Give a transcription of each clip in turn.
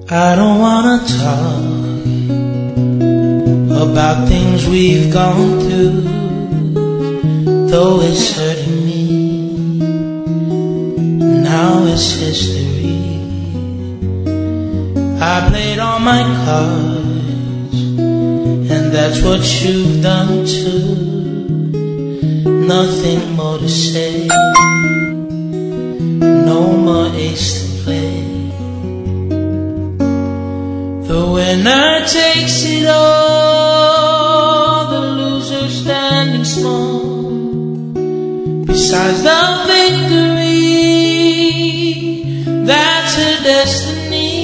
I don't wanna talk about things we've gone through, though it's hurting me. Now it's history. I played all my cards, and that's what you've done too. Nothing more to say, no more ace to play. The winner takes it all, the loser standing small besides the victory. That's her destiny.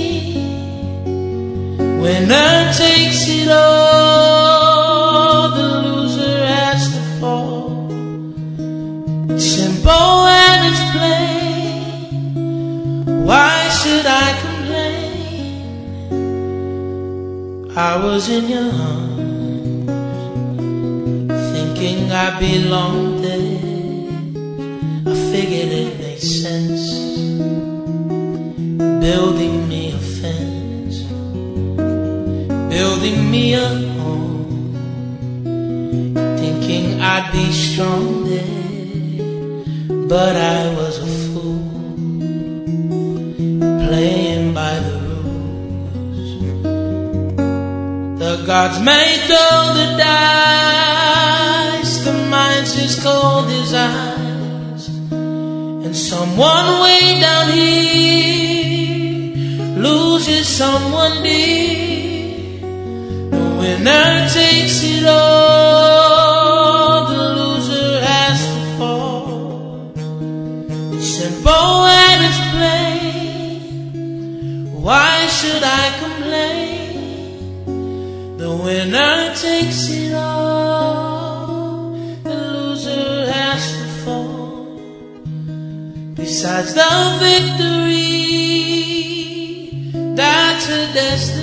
Winner takes it all, the loser has to fall. It's simple and it's plain. Why should I complain? I was in your arms, thinking I belonged there. I figured it made sense, building me a fence, building me a home, thinking I'd be strong there. But I was a fool, playing by the rules. The gods may throw the dice, the mind's as cold as ice, and someone way down here loses someone dear. The winner takes it all, the loser has to fall. It's simple and it's plain. Why should I complain? The winner takes it all, the loser has to fall. Besides the victory, that's her destiny.